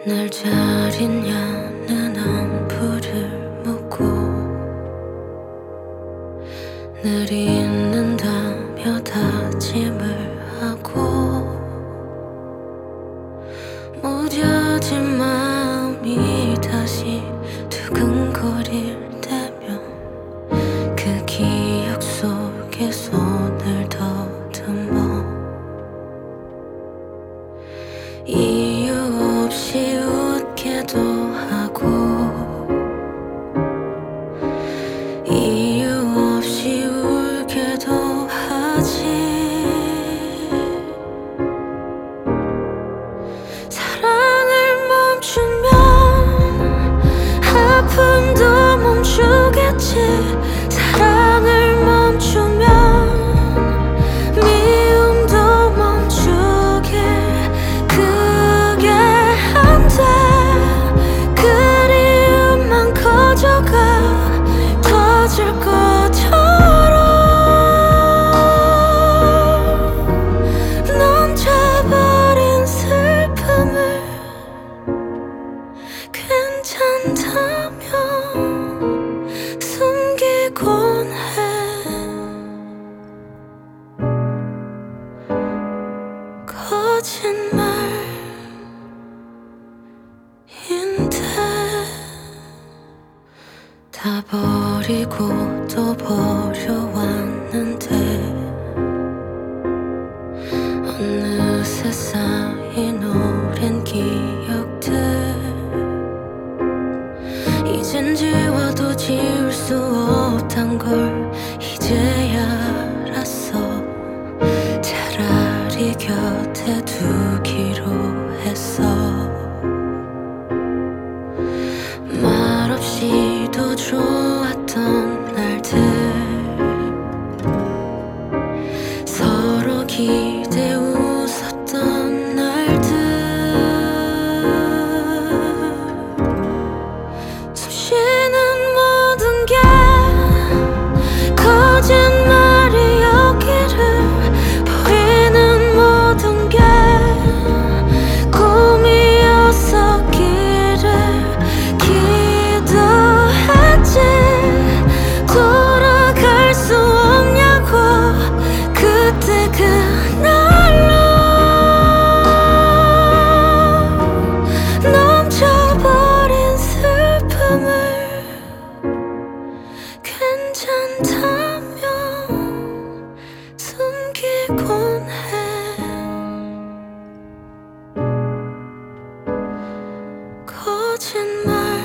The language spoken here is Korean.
날 잘 있냐는 안부를 묻고 늘 있는다며 다짐을 하고 무뎌진 마음이 다시 두근거릴 때면 그 기억 속에 손을 더듬어 이유 없이 웃게도 하고 이유 없이 울게도 하지. 사랑을 멈추면 아픔도 멈추겠지. 사랑을 멈추면 미움도 멈추게. 그게 안 돼. 그리움만 커져가 터질 것처럼. 넘쳐버린 슬픔을 괜찮다며 숨기곤 해. 거짓말인데 다 버리고 또 버려왔는데 어느새 쌓인 오랜 기억들 이젠 지워도 지울 수 없단 걸 이제야 알았어. 차라리 곁에 두기로 했어. 말없이도 좋았던 날들 서로 기대 웃었던 날들 숨 쉬는 모든 게 거짓말이었기를 보이는 모든 게 꿈이었었기를 기도했지. 돌아갈 수 없냐고 그때 그날로. 넘쳐버린 슬픔을 괜찮다며 숨기곤 해. 거짓말